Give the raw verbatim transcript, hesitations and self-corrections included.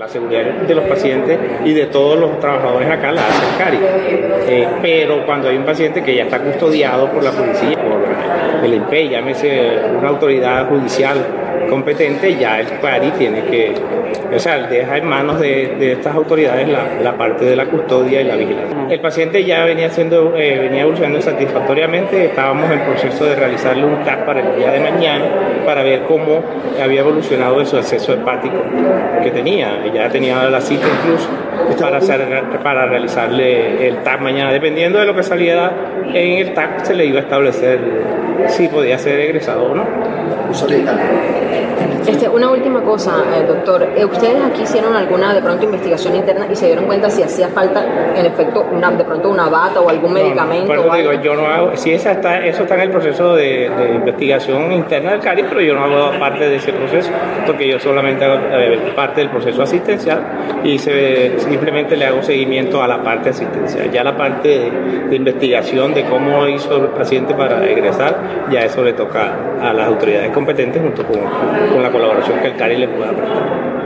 La seguridad de los pacientes y de todos los trabajadores acá la hace el CARI. Eh, pero cuando hay un paciente que ya está custodiado por la policía, por el I N P E, llámese una autoridad judicial competente, ya el CARI tiene que, o sea, deja en manos de, de estas autoridades la, la parte de la custodia y la vigilancia. El paciente ya venía siendo, eh, venía evolucionando satisfactoriamente, estábamos en proceso de realizarle un T A C para el día de mañana para ver cómo había evolucionado de su acceso hepático que tenía. Ya tenía la cita incluso para, hacer, para realizarle el T A C mañana. Dependiendo de lo que saliera en el T A C, se le iba a establecer si podía ser egresado o no. Este, una última cosa, eh, doctor. Eh, ¿Ustedes aquí hicieron alguna, de pronto, investigación interna y se dieron cuenta si hacía falta, en efecto, una, de pronto una bata o algún medicamento? No, no, o digo, algo? yo no hago, sí, esa está, eso está en el proceso de, de investigación interna del CARI, pero yo no hago parte de ese proceso, porque yo solamente hago eh, parte del proceso asistencial y se, simplemente le hago seguimiento a la parte asistencial. Ya la parte de, de investigación de cómo hizo el paciente para egresar, ya eso le toca a las autoridades competentes junto con, con la colaboración que el CARI le pueda prestar.